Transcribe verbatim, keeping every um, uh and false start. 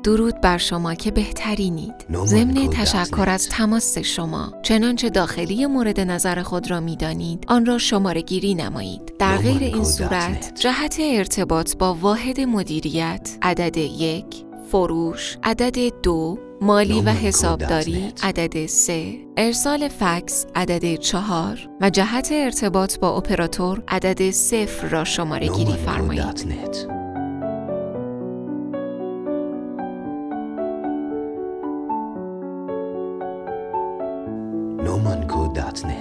درود بر شما که بهترینید. ضمن تشکر از تماس شما، چنانچه داخلی مورد نظر خود را می‌دانید، آن را شماره گیری نمایید. در غیر این صورت، جهت ارتباط با واحد مدیریت عدد یک، فروش عدد دو، مالی و حسابداری عدد سه، ارسال فکس عدد چهار و جهت ارتباط با اپراتور عدد صفر را شماره گیری فرمایید. نومانکو دات نت